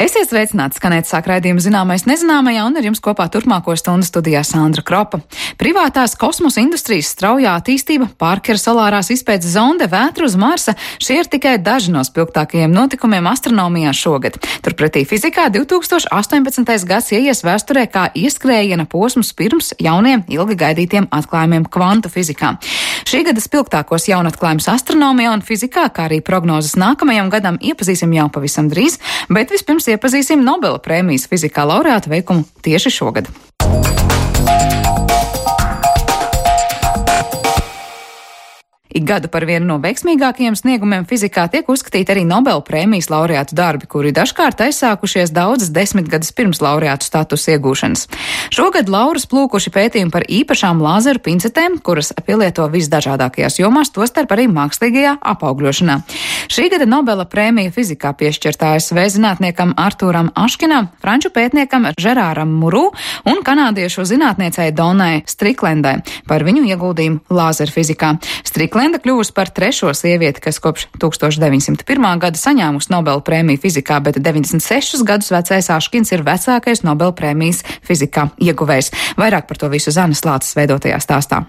Esiet sveicināti, skanēt sāk raidījumu Zināmais nezināmajā, un ar jums kopā turpmāko stundu studijā Sandra Kropa. Privātās kosmosa industrijas straujā attīstība, Parkera solārās izpētes zonde, vētra uz Marsa – šie ir tikai daži no spilgtākajiem notikumiem astronomijā šogad. Turpretī fizikā 2018. gads ieies vēsturē kā ieskrējiena posms pirms jauniem, ilgi gaidītiem atklājumiem kvantu fizikā. Šī gada spilgtākos jaunatklājumus astronomijā un fizikā, kā arī prognozes nākamajam gadam, iepazīsim jau pavisam drīz, bet vispirms iepazīsim Nobela prēmijas fizikā laureāta veikumu tieši šogad. Ik gadu par vienu no veiksmīgākajiem sniegumiem fizikā tiek uzskatīti arī Nobela prēmijas laureātu darbi, kuri dažkārt aizsākušies daudzas desmitgades pirms laureātu statusa iegūšanas. Šogad laurus plūkuši pētījumi par īpašām lāzeru pincetēm, kuras pielieto visdažādākajās jomās, tostarp arī mākslīgajā apaugļošanā. Šī gada Nobela prēmija fizikā piešķirta ASV zinātniekam Artūram Aškinam, franču pētniekam Žerāram Muru un kanādiešu zinātniecei Donai Striklendai par viņu ieguldījumu lāzeru fizikā. Striklenda kļuvusi par trešo sievieti, kas kopš 1901. gada saņēmusi Nobela prēmiju fizikā, bet 96 gadus vecais Aškins ir vecākais Nobela prēmijas fizikā ieguvējs. Vairāk par to visu Zanes Lāces veidotajā stāstā.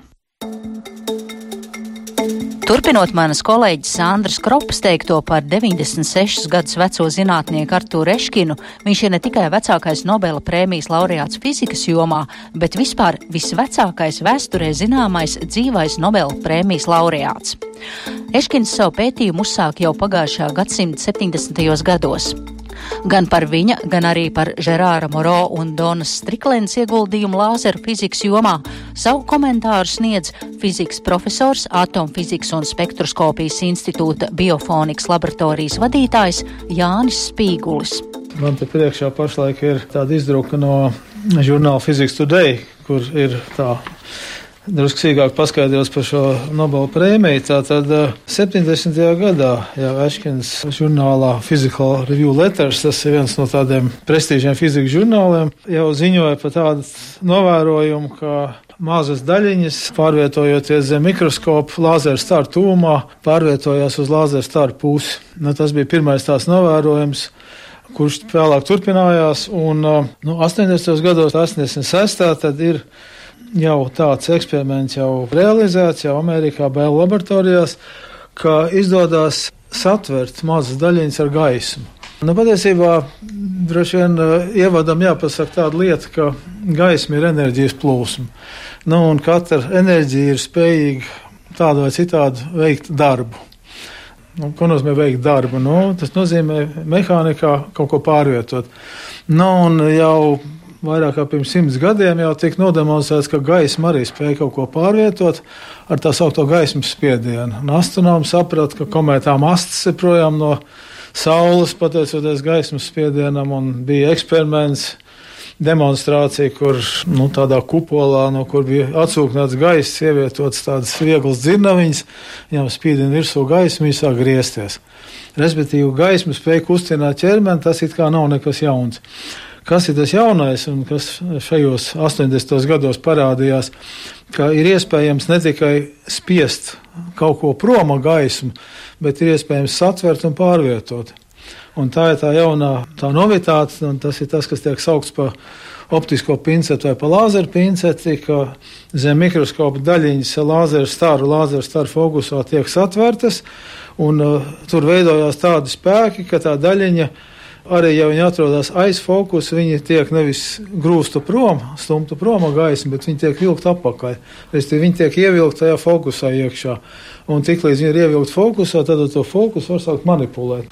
Turpinot manas kolēģis Sandras Kropas teikto par 96 gadus veco zinātnieku Artūru Eškinu, viņš ir ne tikai vecākais Nobela prēmijas laureāts fizikas jomā, bet vispār visvecākais vēsturē zināmais dzīvais Nobela prēmijas laureāts. Eškins savu pētījumu uzsāk jau pagājušā gadsimta 70. gados. Gan par viņa, gan arī par Žerāra Moro un Donas Striklendas ieguldījumu lāzeru fizikas jomā savu komentāru sniedz fizikas profesors, Atomfizikas un spektroskopijas institūta biofonikas laboratorijas vadītājs Jānis Spīgulis. Man te priekšā pašlaik ir tāda izdruka no žurnāla Physics Today, kur ir tā drusku sīkāk paskaidros par šo Nobela prēmiju. Tātad 70. gadā jau Eškins žurnālā Physical Review Letters, tas ir viens no tādiem prestīžiem fizikas žurnāliem, jau ziņoja par tādu novērojumu, ka mazas daļiņas, pārvietojoties zem mikroskopu lāzeru staru tūmā, pārvietojās uz lāzeru staru pusi. Tas bija pirmais tās novērojums, kurš vēlāk turpinājās, un 80. gados, 86. tad ir jau tāds eksperiments jau realizēts, jau Amerikā Bell laboratorijās, ka izdodas satvert mazas daļiņas ar gaismu. Patiesībā droši vien ievadam jāpasaka tāda lieta, ka gaisma ir enerģijas plūsma. Un katra enerģija ir spējīga tādu vai citādu veikt darbu. Ko nozīmē veikt darbu? Tas nozīmē mehānikā kaut ko pārvietot. Un jau vairāk kā pirms 100 gadiem jau tika nodemonstrēts, ka gaisma arī spēja kaut ko pārvietot ar tā saukto gaismas spiedienu. Astronomi saprata, ka komētām astes ir projām no Saules, pateicoties gaismas spiedienam, un bija eksperiments, demonstrācija, kur tādā kupolā, no kur bija atsūknēts gaiss, ievietots tādas vieglas dzirnaviņas, viņam spīdina virsū gaismu, viņi sāk griezties. Respektīvi, gaisma spēja kustināt ķermeni, tas it kā nav nekas jauns. Kas ir tas jaunais un kas šajos 80. gados parādījās, ka ir iespējams ne tikai spiest kaut ko prom ar gaismu, bet ir iespējams satvert un pārvietot. Un tā ir tā jaunā novitāte, un tas ir tas, kas tiek saukts par optisko pincetu vai par lāzeru pinceti, ka zem mikroskopa daļiņas lāzeru staru fokusā tiek satvertas, un tur veidojās tādi spēki, ka tā daļiņa arī, ja viņi atrodas aiz fokusa, viņi tiek nevis grūstu prom, stumtu prom ar gaismu, bet viņi tiek vilkt apakaļ. Viņi tiek ievilkt tajā fokusā iekšā. Un tiklīdz viņi ir ievilkt fokusā, tad to fokusu var sākt manipulēt.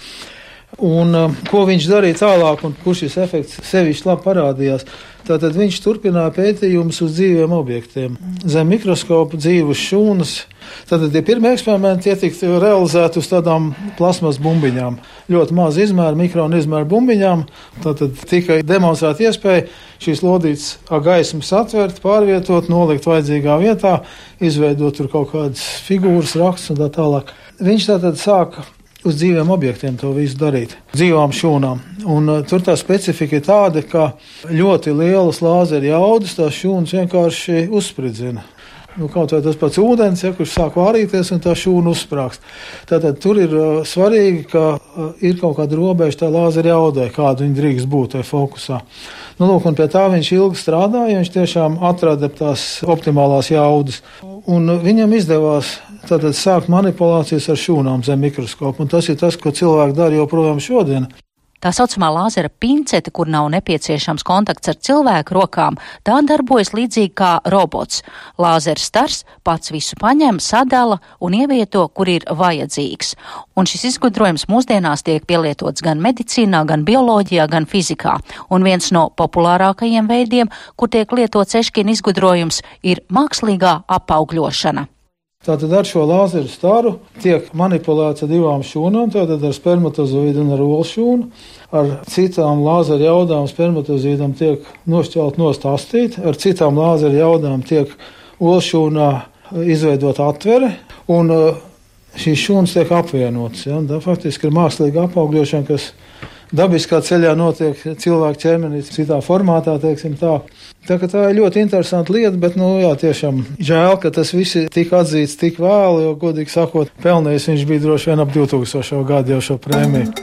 Un ko viņš darīja tālāk un kur šis efekts sevišķi labi parādījās? Tātad viņš turpināja pētījumus uz dzīviem objektiem. Zem mikroskopa dzīvus šūnas. Tātad tie pirmie eksperimenti tika realizēti uz tādām plasmas bumbiņām. Ļoti maz izmēra, mikrona izmēra bumbiņām. Tātad tika demonstrēta iespēja šīs lodītes ar gaismu satvert, pārvietot, nolikt vajadzīgā vietā, izveidot tur kaut kādas figūras, rakstus un tā tālāk. Viņš tātad sāka uz dzīviem objektiem to visu darīt, dzīvām šūnām. Un tur tā specifika ir tāda, ka ļoti lielas lāzeru jaudas tās šūnas vienkārši uzspridzina. kaut vai tas pats ūdens, kurš sāk vārīties un tā šūna uzsprāgst. Tātad tur ir svarīgi, ka ir kaut kāda robeža tā lāzera jaudai, kādu viņi drīkst būt tajā fokusā. Lūk, un pie tā viņš ilgi strādāja, viņš tiešām atrada tās optimālās jaudas. Un viņam izdevās tātad sākt manipulācijas ar šūnām zem mikroskopu, un tas ir tas, ko cilvēki dara joprojām šodien. Tā saucamā lāzera pincete, kur nav nepieciešams kontakts ar cilvēku rokām, tā darbojas līdzīgi kā robots. Lāzera stars pats visu paņem, sadala un ievieto, kur ir vajadzīgs. Un šis izgudrojums mūsdienās tiek pielietots gan medicīnā, gan bioloģijā, gan fizikā. Un viens no populārākajiem veidiem, kur tiek lietots Eškina izgudrojums, ir mākslīgā apaugļošana. Tātad ar šo lāzeru staru tiek manipulēts ar divām šūnām, tātad ar spermatozoīdu un ar olšūnu. Ar citām lāzeru jaudām spermatozoīdam tiek nošķelt nost astīti, ar citām lāzeru jaudām tiek olšūnā izveidot atvere, un šīs šūnas tiek apvienotas. Ja? Tā faktiski ir mākslīga apaugļošana, kas dabiskā ceļā notiek cilvēku ķermenī, citā formātā, teiksim tā. Tā ir ļoti interesanta lieta, bet, tiešām žēl, ka tas viss tika atzīts tik vēlu, jo, godīgi sakot, pelnījis viņš bija droši vien ap 2000. gadu jau šo prēmiju.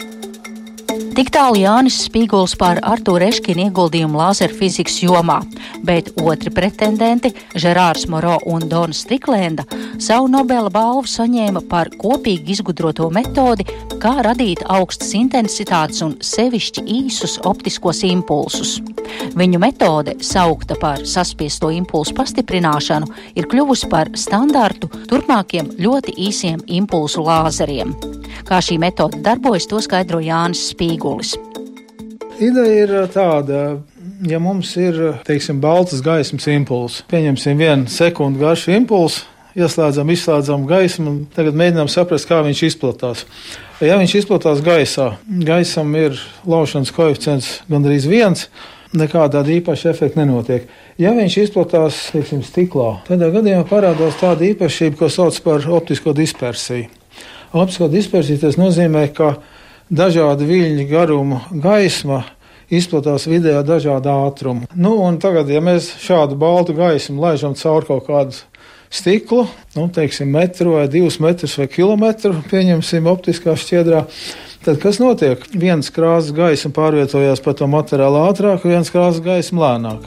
Tik tālu Jānis Spīguls par Artūra Eškina ieguldījumu lāzerfizikas jomā, bet otri pretendenti, Žerārs Moro un Dona Striklenda, savu Nobela balvu saņēma par kopīgi izgudroto metodi, kā radīt augstas intensitātes un sevišķi īsus optiskos impulsus. Viņu metode, saukta par saspiesto impulsu pastiprināšanu, ir kļuvusi par standartu turpmākiem ļoti īsiem impulsu lāzeriem. Kā šī metode darbojas, to skaidro Jānis Spīgulis. Ideja ir tāda, ja mums ir, baltas gaismas impulss, pieņemsim 1 sekundi garšu impulsu, ieslēdzam, izslēdzam gaismu un tagad mēģinām saprast, kā viņš izplatās. Ja viņš izplatās gaisam ir laušanas koeficients gandrīz 1, nekāda īpaša efekta nenotiek. Ja viņš izplatās, stiklā, tādā gadījumā parādās tāda īpašība, ko sauc par optisko dispersiju. Optisko dispersija tas nozīmē, ka dažādu viļņu garuma gaisma izplatās vidējā dažāda ātruma. Un tagad, ja mēs šādu baltu gaismu laižam caur kaut kādu stiklu, metru vai 2 metrus vai kilometru, pieņemsim optiskā šķiedrā, tad kas notiek? Viens krāsas gaisma pārvietojās pa to materiālu ātrāk, viens krāsas gaisma lēnāk.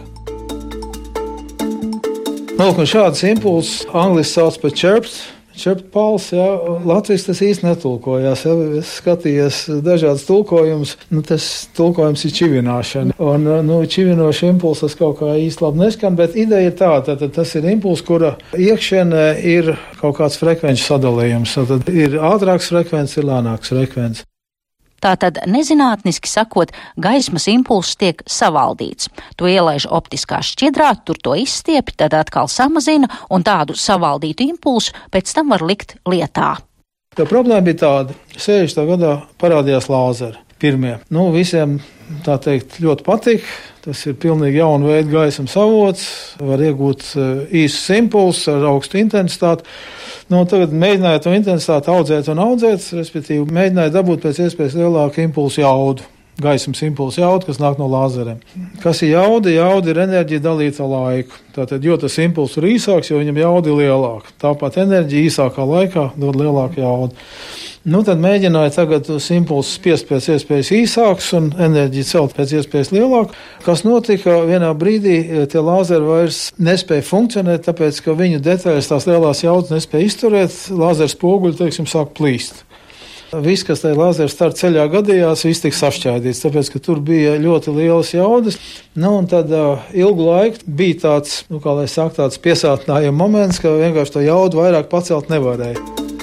Un šāds impulss angliski sauc par chirp pulse, Latvijas tas īsti netulkojās. Es skatījos dažādas tulkojumus, tas tulkojums ir čivināšana. Un čivinoša impulsas kaut kā īsti labi neskan, bet ideja ir tāda, tas ir impulss, kura iekšienē ir kaut kāds frekvenču sadalījums. Tad ir ātrāks frekvences, ir lēnāks frekvences. Tātad, nezinātniski sakot, gaismas impulss tiek savaldīts. To ielaiž optiskā šķiedrā, tur to izstiepj, tad atkal samazina, un tādu savaldītu impulsu pēc tam var likt lietā. Tā problēma bija tāda. 60. gadā parādījās lāzeri. Pirmie. Visiem, tā teikt, ļoti patīk. Tas ir pilnīgi jaunu veidu gaismas avots, var iegūt īsus impulsus ar augstu intensitāti. Tagad mēģināja to intensitāti audzēt, respektīvi mēģināja dabūt pēc iespējas lielāku impulsu jaudu, gaismas impulsu jaudu, kas nāk no lāzeriem. Kas ir jauda? Jauda ir enerģija dalīta laiku. Tātad, jo tas impulss ir īsāks, jo viņam jauda ir lielāka. Tāpat enerģija īsākā laikā dod lielāku jaudu. Tad mēģināja tagad tos impulsus spiest pēc iespējas īsāks un enerģiju celt pēc iespējas lielāku. Kas notika? Vienā brīdī tie lāzeri vairs nespēja funkcionēt, tāpēc, ka viņu detaļas tās lielās jaudas nespēja izturēt, lāzeru spoguļi, sāk plīst. Viss, kas tajā lāzeru starta ceļā gadījās, viss tika sašķaidīts, tāpēc, ka tur bija ļoti lielas jaudas. Un tad ilgu laiku bija tāds, tāds piesātinājuma moments, ka vienkārši to jaudu vairāk pacelt nevarēja.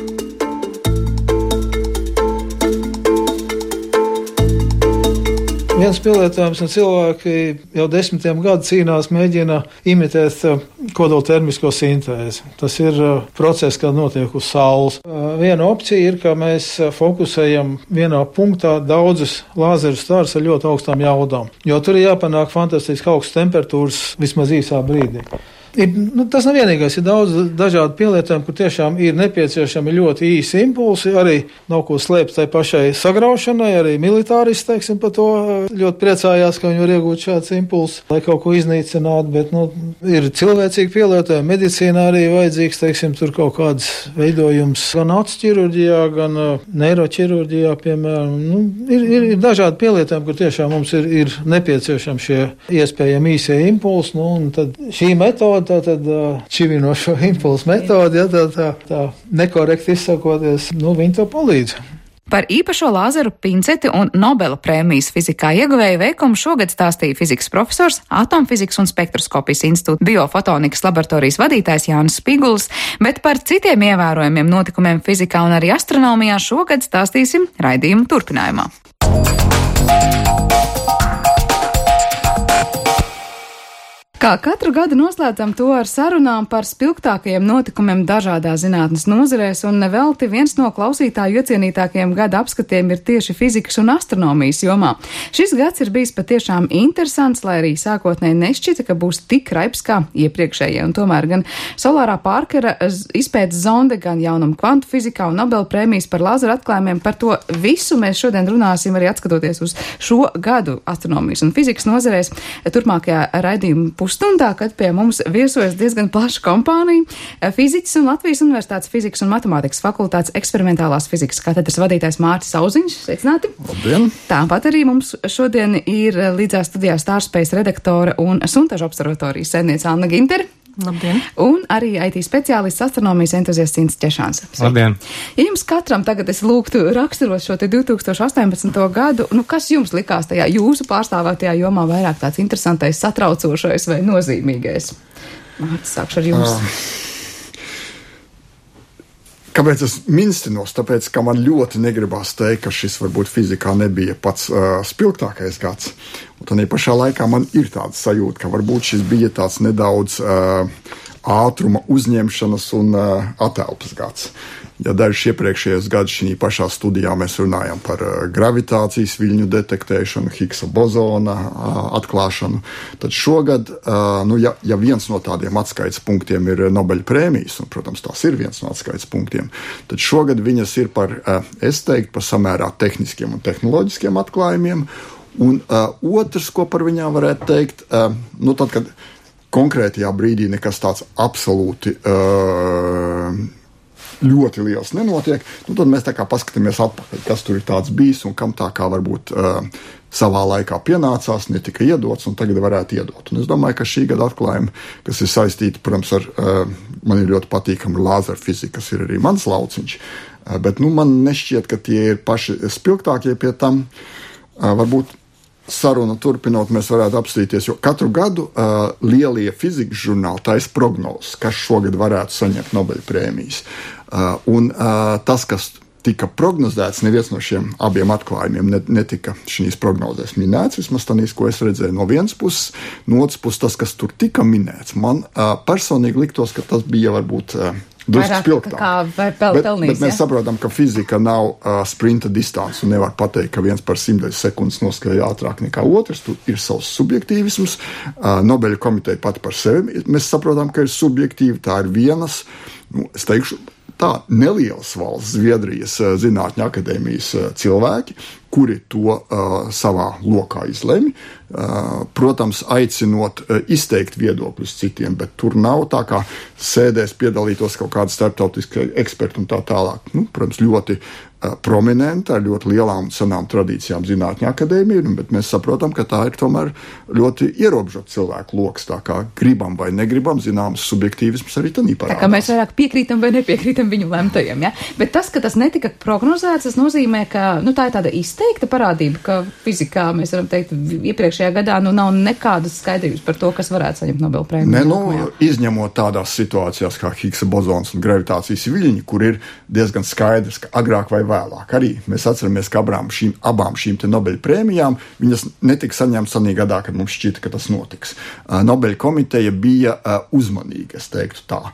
Viens pielietojums, un cilvēki jau 10 gadu cīnās, mēģina imitēt kodoltermisko sintēzi. Tas ir process, kad notiek uz saules. Viena opcija ir, ka mēs fokusējam vienā punktā daudzus lāzeru starus ar ļoti augstām jaudām, jo tur ir jāpanāk fantastiski augstas temperatūras vismaz īsā brīdī. Tas nav vienīgais, ir daudz dažādu pielietojumu, kur tiešām ir nepieciešami ļoti īsi impulsi, arī nav ko slēpt tai pašai sagraušanai, arī militāristi, teiksim, par to ļoti priecājās, ka viņi var iegūt šāds impulss, lai kaut ko iznīcinātu, bet, ir cilvēcīgi pielietojumi, medicīnā arī vajadzīgs, teiksim, tur kaut kāds veidojums gan acu ķirurģijā, gan neiroķirurģijā, piemēram. Ir dažādi pielietojumi, kur tiešām mums ir nepieciešami šie iespējami īsie impulsi, un tad šī metode, tātad čivinošo impulsu metodi, tā nekorekti izsakoties, viņi to palīdz. Par īpašo lāzeru pinceti un Nobela prēmijas fizikā ieguvēju veikumu šogad stāstīja fizikas profesors, Atomfizikas un spektroskopijas institūta biofotonikas laboratorijas vadītājs Jānis Spigulis, bet par citiem ievērojumiem notikumiem fizikā un arī astronomijā šogad stāstīsim raidījuma turpinājumā. Kā katru gadu noslēdzam to ar sarunām par spilgtākajiem notikumiem dažādās zinātnes nozarēs, un nevelti viens no klausītāju iecienītākajiem gada apskatiem ir tieši fizikas un astronomijas jomā. Šis gads ir bijis patiešām interesants, lai arī sākotnēji nešķita, ka būs tik raips kā iepriekšējie, un tomēr gan solārā Parkera izpētes zonde, gan jaunuma kvantu fizikā un Nobela prēmijas par lāzeru atklājumiem, par to visu mēs šodien runāsim arī atskatoties uz šo gadu astronomijas un fizikas nozarēs turpmākajā raidījuma stundā, kad pie mums viesojas diezgan plaša kompānija, fiziķis un Latvijas Universitātes fizikas un matemātikas fakultātes eksperimentālās fizikas katedras vadītājs Mārtis Auziņš. Sveicināti! Labdien! Tāpat arī mums šodien ir līdzās studijā Stārspace redaktore un Suntažu observatorijas sēdniece Anna Gintere. Labdien! Un arī IT speciālists astronomijas entuziasts Ints Ķešāns. Labdien! Ja jums katram tagad es lūgtu raksturot šo te 2018. gadu, kas jums likās tajā jūsu pārstāvētajā jomā vairāk tāds interesantais, satraucošais vai nozīmīgais? Mārtis, sākšu ar jums. Kāpēc es minstinos? Tāpēc, ka man ļoti negribās teikt, ka šis varbūt fizikā nebija pats spilgtākais gads. Un tādā pašā laikā man ir tāda sajūta, ka varbūt šis bija tāds nedaudz ātruma uzņemšanas un atelpas gads. Ja dažus iepriekšējos gadus šī pašā studijā mēs runājam par gravitācijas viļņu detektēšanu, Higgsa bozona atklāšanu, tad šogad, ja viens no tādiem atskaites punktiem ir Nobeļa prēmijas, un, protams, tās ir viens no atskaites punktiem, tad šogad viņas ir par samērā tehniskiem un tehnoloģiskiem atklājumiem, un otrs, ko par viņām varētu teikt, tad, kad konkrētajā brīdī nekas tāds absolūti ļoti liels nenotiek, tad mēs tā kā paskatāmies atpakaļ, kas tur ir tāds bijis un kam tā kā varbūt savā laikā pienācās, netika iedots un tagad varētu iedot. Un es domāju, ka šī gada atklājumi, kas ir saistīti, protams, man ir ļoti patīkami lāzeru fizika, kas ir arī mans lauciņš, bet man nešķiet, ka tie ir paši spilgtākie pie tam. Varbūt sarunu turpinot, mēs varētu apstīties, jo katru gadu lielie fizikas žurnāli taisa prognozes, kas šogad varētu saņemt Nobeļa prēmijas. Un tas, kas tika prognozēts, neviens no šiem abiem atklājumiem netika šīs prognozēs minēts, vismaz tanīs, ko es redzēju no vienas puses, no otras puses tas, kas tur tika minēts. Man personīgi liktos, ka tas bija varbūt drusku spilgtāk. Bet mēs saprotam, ka fizika nav sprinta distance un nevar pateikt, ka viens par 100 sekundes noskrēja ātrāk nekā otrs. Tur ir savs subjektīvisms. Nobeļa komiteja pati par sevi. Mēs saprotam, ka ir subjektīvi. Tā ir vienas, es teikšu, tā nelielas valsts Zviedrijas zinātņu akadēmijas cilvēki, kuri to savā lokā izlemj. Protams, aicinot izteikt viedokļus citiem, bet tur nav tā kā sēdēs piedalītos kaut kādi starptautiski eksperti un tā tālāk. Protams, ļoti prominenta, ar ļoti lielām un senām tradīcijām zinātņu akadēmija, bet mēs saprotam, ka tā ir tomēr ļoti ierobežota cilvēku loks, tā kā gribam vai negribam, zināms subjektīvisms arī tanī parādās. Tā kā mēs vairāk piekrītam vai nepiekrītam viņu lemtajiem, ja? Bet tas, ka tas netika prognozēts, tas nozīmē, ka tā ir tāda izteikta parādība, ka fizikā, mēs varam teikt, iepriekšējā gadā nav nekādas skaidrības par to, kas varētu saņemt Nobela prēmiju. Izņemot tādās situācijās kā Higgsa bozons un gravitācijas viļņi, kur ir diezgan skaidrs, ka agrāk vai vēlāk. Arī mēs atceramies, ka abām šīm te Nobeļa prēmijām viņas netika saņemtas sanī gadā, kad mums šķita, ka tas notiks. Nobeļa komiteja bija uzmanīga, es teiktu tā.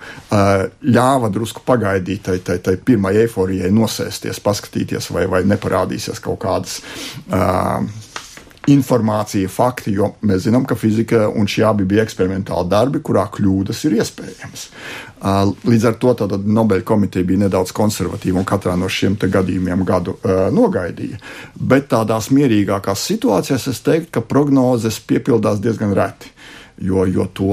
Ļāva drusku pagaidīt tai pirmai eiforijai nosēsties, paskatīties, vai neparādīsies kaut kādas informācija, fakti, jo mēs zinām, ka fizika un šie abi bija eksperimentāli darbi, kurā kļūdas ir iespējamas. Līdz ar to tātad Nobeļa komiteja bija nedaudz konservatīva un katrā no šiem te gadījumiem gadu nogaidīja. Bet tādās mierīgākās situācijās es teiktu, ka prognozes piepildās diezgan reti, jo to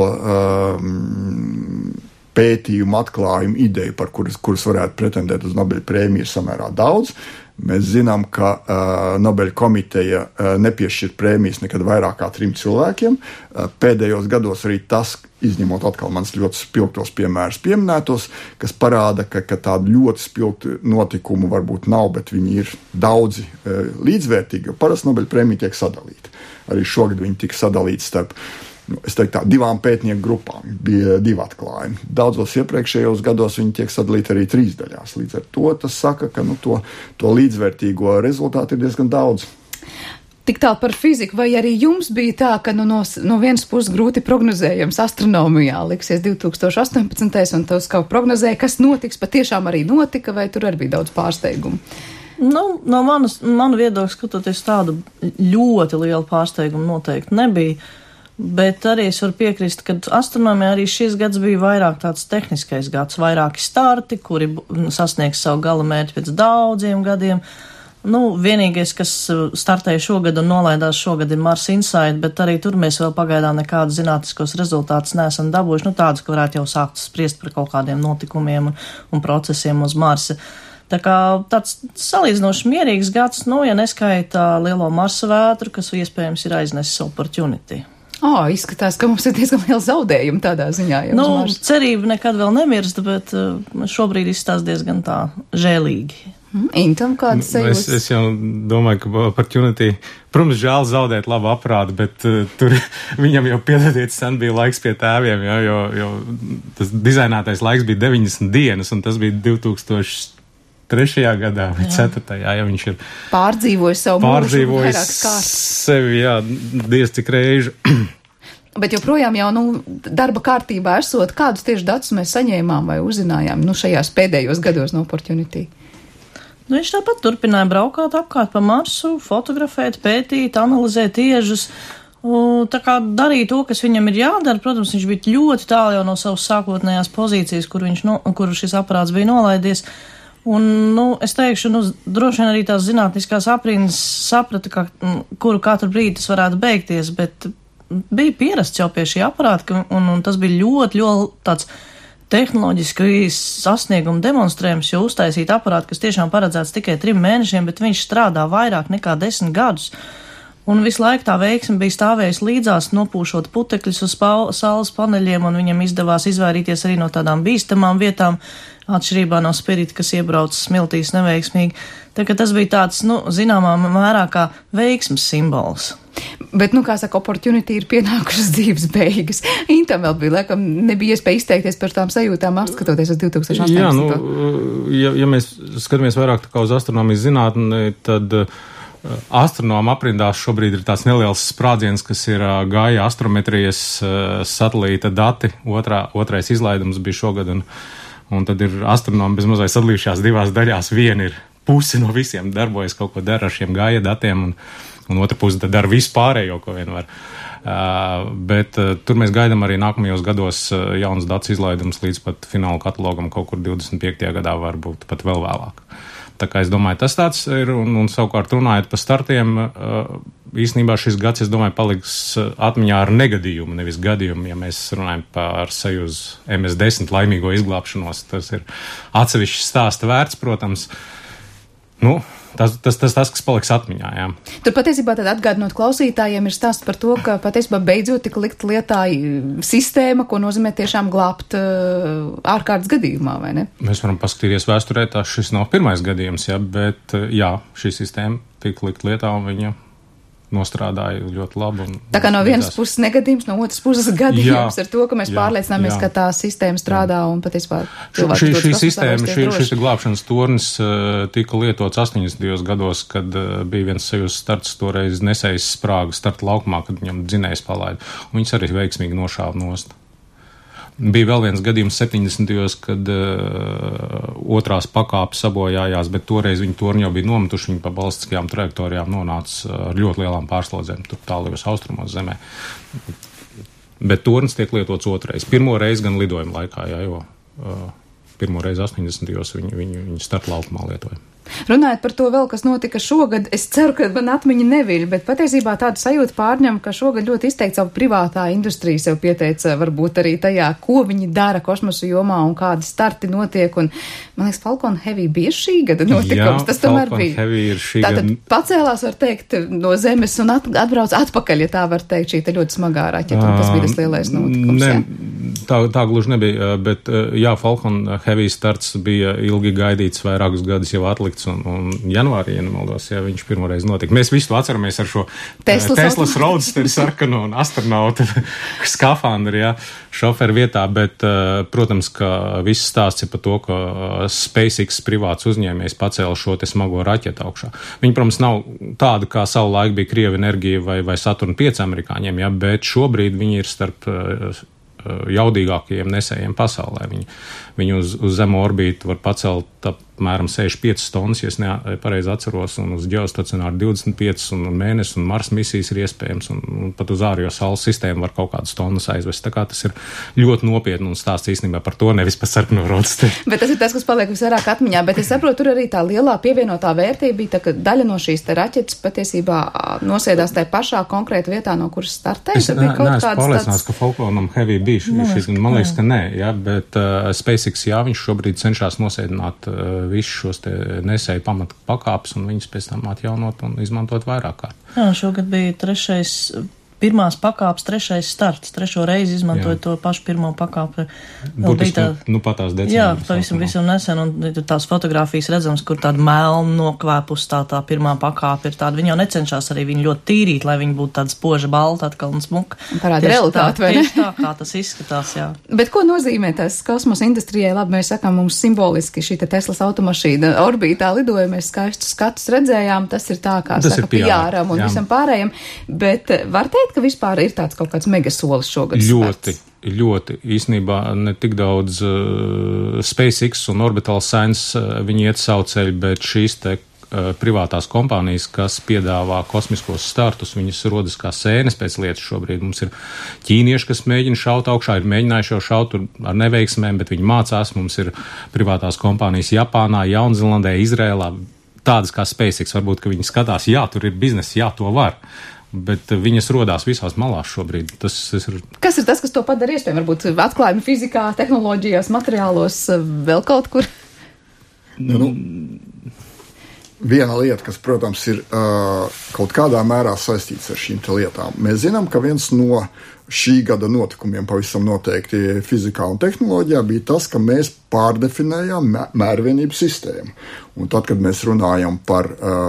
pētījumu, atklājumu, ideju, par kuras varētu pretendēt uz Nobeļa prēmiju, ir samērā daudz. Mēs zinām, ka Nobeļa komiteja nepiešķir prēmijas nekad vairāk kā 3 cilvēkiem. Pēdējos gados arī tas, izņemot atkal mans ļoti spilgtos piemērus pieminētos, kas parāda, ka tādu ļoti spilgtu notikumu varbūt nav, bet viņi ir daudzi līdzvērtīgi, jo parasti Nobeļa prēmija tiek sadalīta. Arī šogad viņi tika sadalīti starp es teiktu tā, 2 pētnieku grupām, bija 2 atklājumi. Daudzos iepriekšējos gados viņi tiek sadalīti arī 3 daļās. Līdz ar to tas saka, ka to līdzvērtīgo rezultātu ir diezgan daudz. Tik tālu par fiziku, vai arī jums bija tā, ka no vienas puses grūti prognozējams astronomijā liksies 2018. Un tos kaut prognozēja, kas notiks, patiešām arī notika, vai tur arī bija daudz pārsteigumu? No manu viedokļu skatoties tādu ļoti lielu pārsteigumu noteikti nebija. Bet arī es varu piekrist, ka astronomijā arī šis gads bija vairāk tāds tehniskais gads, vairāki starti, kuri sasniegs savu gala mērķi pēc daudziem gadiem. Vienīgais, kas startēja šogad un nolaidās šogad, ir Mars Insight, bet arī tur mēs vēl pagaidām nekādus zinātniskos rezultātus neesam dabūjuši, tādus, ka varētu jau sākt spriest par kaut kādiem notikumiem un procesiem uz Marsa. Tā kā tāds salīdzinoši mierīgs gads, ja neskaita lielo Marsa vētru, kas iespējams ir aiznesis Opportunity. Izskatās, ka mums ir diezgan liela zaudējuma tādā ziņā. Cerība nekad vēl nemirst, bet šobrīd izstās diezgan tā žēlīgi. Intam kādas sajūtas? Es jau domāju, ka Opportunity, protams, žēl zaudēt labu aprātu, bet tur viņam jau piedodiet sen bija laiks pie tēviem, jo tas dizainētais laiks bija 90 dienas, un tas bija 2003. Gadā vai 4. Ja viņš ir pārdzīvojis savu mūžu vairākas kārtas. Sevi, diez cik reižu. Bet joprojām jau, darba kārtībā esot, kādus tieši datus mēs saņēmām vai uzzinājām, šajās pēdējos gados no Opportunity? Viņš tāpat turpināja braukāt apkārt pa Marsu, fotografēt, pētīt, analizēt iežus. Tā kā darīja to, kas viņam ir jādara. Protams, viņš bija ļoti tālu jau no savas sākotnējās pozīcijas, kur šis aparāts bija nolaidies. Un, es teikšu, droši vien arī tās zinātniskās aprindas saprata, kuru katru brīdi tas varētu beigties, bet bija pierasts jau pie šī aparāta, un tas bija ļoti, ļoti tāds tehnoloģiski sasniegumu demonstrējums, jo uztaisīt aparātu, kas tiešām paredzēts tikai 3 mēnešiem, bet viņš strādā vairāk nekā 10 gadus. Un visu laiku tā veiksme bija stāvējusi līdzās, nopūšot putekļus uz saules paneļiem, un viņam izdevās izvairīties arī no tādām bīstamām vietām, atšķirībā no Spirit, kas iebrauc smiltīs neveiksmīgi. Tā kā tas bija tāds, zināmā mērā kā veiksmes simbols. Bet, kā saka, Opportunity ir pienākušas dzīves beigas. Intam vēl bija, laikam, nebija iespēja izteikties par tām sajūtām, apskatoties uz 2018. Jā, ja mēs skatāmies vairāk tā kā uz astronomijas zinātni, tad astronomu aprindās šobrīd ir tāds neliels sprādziens, kas ir Gaia astrometrijas satelīta dati. Otrais izlaidums bija šogad, un tad ir astronomi bez mazai sadalījušās 2 daļās. Viena ir puse no visiem darbojas, kaut ko dara ar šiem Gaia datiem, un otra puse tad dara visu pārējo, ko vien var. Bet tur mēs gaidām arī nākamajos gados jaunas datus izlaidums līdz pat fināla katalogam kaut kur 25. gadā, varbūt pat vēl vēlāk. Tā kā es domāju, tas tāds ir, un savukārt runājot par startiem, īstenībā šis gads, es domāju, paliks atmiņā ar negadījumu, nevis gadījumu. Ja mēs runājam par Sojuz MS-10 laimīgo izglābšanos, tas ir atsevišķs stāsta vērts, protams. Tas, kas paliks atmiņā, jā. Tur patiesībā tad atgādinot klausītājiem ir stāsts par to, ka patiesībā beidzot tika likt lietā sistēma, ko nozīmē tiešām glābt ārkārtas gadījumā, vai ne? Mēs varam paskatīties vēsturē, šis nav pirmais gadījums, bet šī sistēma tika likt lietā un viņa nostrādāja ļoti labi. Tā kā no vienas puses negadījums, no otras puses gadījums ar to, ka mēs pārliecināmies, ka tā sistēma strādā un patiesībā šis glābšanas tornis tika lietots 80. gados, kad bija viens Sojuz starts, toreiz nesējis sprāga starta laukumā, kad viņam dzinējs palaida. Un viņas arī veiksmīgi nošāva nost. Bija vēl viens gadījums 70. kad otrās pakāpes sabojājās, bet toreiz viņi torņi jau bija nometuši, viņi pa balistiskajām trajektorijām nonāca ar ļoti lielām pārslodzēm, tur tālajos austrumos zemē. Bet tornis tiek lietots otrais. Pirmo reizi gan lidojuma laikā, jo pirmo reizi 80. viņi startlaukumā lietoja. Runājot par to vēl, kas notika šogad, es ceru, ka man atmiņa neviļ, bet patiesībā tādu sajūtu pārņem, ka šogad ļoti izteikti savu privātā industrija sev pieteica varbūt arī tajā, ko viņi dara kosmosa jomā un kādi starti notiek. Un, man liekas, Falcon Heavy bija šī gada notikums. Jā, tas tomēr bija. Heavy ir šī Tātad pacēlās, var teikt, no zemes un atbrauc atpakaļ, ja tā var teikt, šī te ļoti smagā raķeta, un tas bija tas lielais notikums. Tā gluži nebija, bet jā, Falcon Heavy starts bija ilgi gaidīts, vairākus gadus jau atlikt. Un janvārī, ja nemaldos, ja viņš pirmoreiz notika. Mēs visu to atceramies ar šo Teslas Roadsteri sarkanu un astronauta skafandri, jā, šoferu vietā, bet, protams, ka viss stāsts ir par to, ka SpaceX privāts uzņēmējs pacēla šo te smago raķetu augšā. Viņi, protams, nav tāda, kā savu laiku bija Krieva enerģija vai Saturn 5 amerikāņiem, jā, bet šobrīd viņi ir starp jaudīgākajiem nesējiem pasaulē. Viņi uz zemo orbītu var pacelt apmēram 65 tonnas, ja es pareizi atceros, un uz ģeostacionāru 25, un mēnesi un Mars misijas ir iespējams, un pat uz ārējo saules sistēmu var kaut kādas tonnas aizvest. Tā kā tas ir ļoti nopietni un stāsts īstenībā par to, nevis par sarkano Roadsteri. Bet tas ir tas, kas paliek visvairāk atmiņā, bet es saprotu, tur arī tā lielā pievienotā vērtība bija, tā, ka daļa no šīs te raķetes patiesībā nosēdās tajā pašā konkrēta vietā, no kuras startēja. Es neesmu pārliecināts, ka Falconam Heavy bija šis, man liekas, ka nē, jā, bet SpaceX, jā, viņš šobrīd cenšas nosēdināt visus šos te nesēju pamata pakāpes un viņus pēc tam atjaunot un izmantot vairāk kārt. Jā, šogad bija pirmās pakāpes, trešais starts, trešo reizi izmantojot to pašu pirmo pakāpi. Būtiski, patās decembrī. Jā, pavisam nesen, un tās fotogrāfijas redzams, kur tāda melna nokvēpus tā pirmā pakāpe ir tāda. Viņi jau necenšas arī viņu ļoti tīrīt, lai viņi būtu tāda spoža balta atkal un smuka. Parāda realitāti, vai ne? Tieši tā, kā tas izskatās, jā. Bet ko nozīmē tas kosmosa industrijai? Labi, mēs sakām, mums simboliski šī te Teslas automašīna orbītā lidoja, mēs skaistus skatus redzējām, tas ir tā, kā saka, PR-am un visam pārējiem, bet var teikt, ka vispār ir tāds kaut kāds megasolis šogad starts? Ļoti. Īstenībā ne tik daudz SpaceX un Orbital Science viņi iet savu ceļu, bet šīs te privātās kompānijas, kas piedāvā kosmiskos startus, viņas rodas kā sēnes pēc lietas šobrīd. Mums ir ķīnieši, kas mēģina šaut augšā, ir mēģinājuši jau šaut ar neveiksmēm, bet viņi mācās. Mums ir privātās kompānijas Japānā, Jaunzēlandē, Izrēlā, tādas kā SpaceX. Varbūt, ka viņi skatās, jā, tur ir bizness, jā, to var. Bet viņas rodās visās malās šobrīd. Kas ir tas, kas to padara iespējami? Varbūt atklājumi fizikā, tehnoloģijās, materiālos, vēl kaut kur? Viena lieta, kas, protams, ir kaut kādā mērā saistīts ar šīm te lietām. Mēs zinām, ka viens no šī gada notikumiem pavisam noteikti fizikā un tehnoloģijā bija tas, ka mēs pārdefinējām mērvienību sistēmu. Un tad, kad mēs runājam par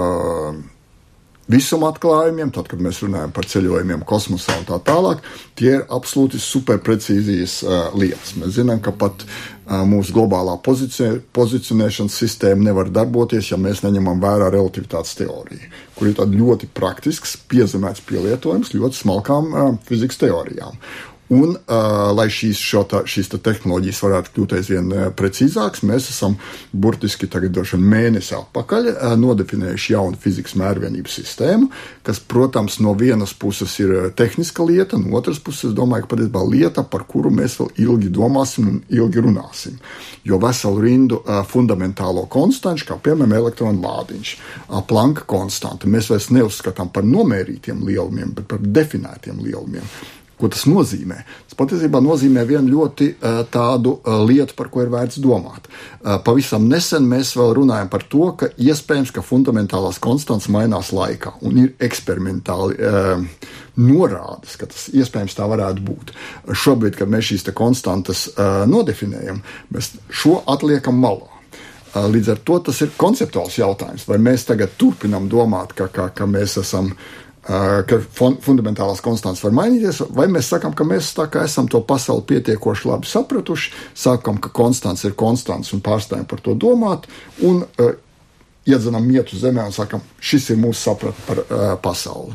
visuma atklājumiem, tad, kad mēs runājam par ceļojumiem kosmosā un tā tālāk, tie ir absolūti superprecīzijas lietas. Mēs zinām, ka pat mūsu globālā pozicionēšanas sistēma nevar darboties, ja mēs neņemam vērā relativitātes teoriju, kur ir tāda ļoti praktisks, piezemēts pielietojums ļoti smalkām fizikas teorijām. Un, lai šīs tehnoloģijas varētu kļūt aizvien precīzākas, mēs esam burtiski tagad došanu mēnesi atpakaļ nodefinējuši jaunu fizikas mērvienības sistēmu, kas, protams, no vienas puses ir tehniska lieta, no otras puses, es domāju, ka patiesībā lieta, par kuru mēs vēl ilgi domāsim un ilgi runāsim. Jo veselu rindu fundamentālo konstantu, kā piemēram elektronu lādiņš, Planka konstanta, mēs vairs neuzskatām par nomērītiem lielumiem, bet par definētiem lielumiem. Ko tas nozīmē? Tas patiesībā nozīmē vienu ļoti tādu lietu, par ko ir vērts domāt. Pavisam nesen mēs vēl runājam par to, ka iespējams, ka fundamentālās konstants mainās laikā un ir eksperimentāli norādes, ka tas iespējams tā varētu būt. Šobrīd, kad mēs šīs te konstantas nodefinējam, mēs šo atliekam malā. Līdz ar to tas ir konceptuāls jautājums, vai mēs tagad turpinam domāt, ka mēs esam ka fundamentālās konstants var mainīties, vai mēs sakam, ka mēs tā kā esam to pasauli pietiekoši labi sapratuši, sakam, ka konstants ir konstants un pārstājam par to domāt, un iedzenam mietu zemē un sakam, šis ir mūsu saprat par pasauli.